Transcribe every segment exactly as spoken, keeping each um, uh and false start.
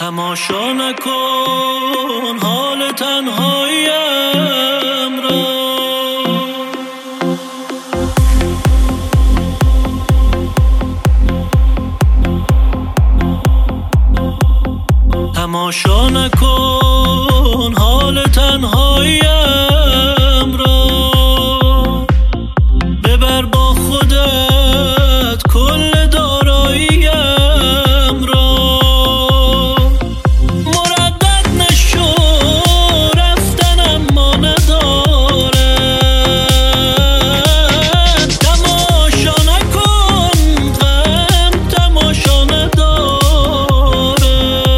تماشا نکن حال تنهاییم را، تماشا نکن حال تنهاییم را، ببر با خودت کل داراییم را، مردد نشو رفتن اما نداره، تماشا نکن غم تماشا نداره.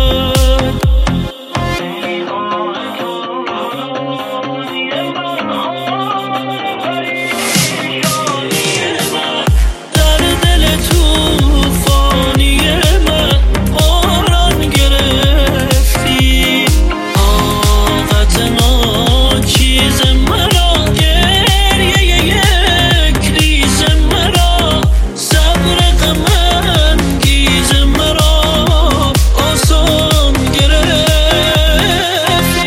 در دل توفانی من باران گرفتی، طاقت ناچیز مرا، گریه یک ریز مرا، صبر غم انگیز مرا آسان گرفتی.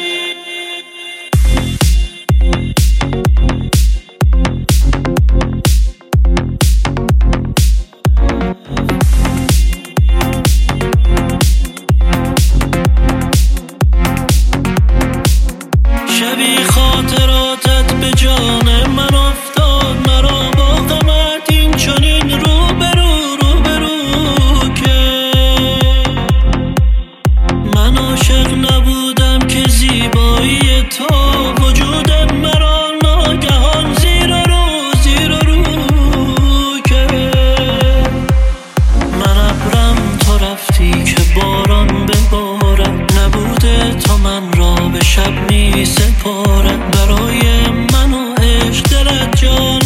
شبی خاطراتت به جان من افتاد، مرا با غمت این چنین روبرو روبرو که من عاشق نبودم که زیبایی تو وجودت مرا ناگهان زیر و رو زیر و رو که من ابرم تو رفتی که باران ببارد، نبوده تا من را به شب می سپارد، برای من و عشق دلت جان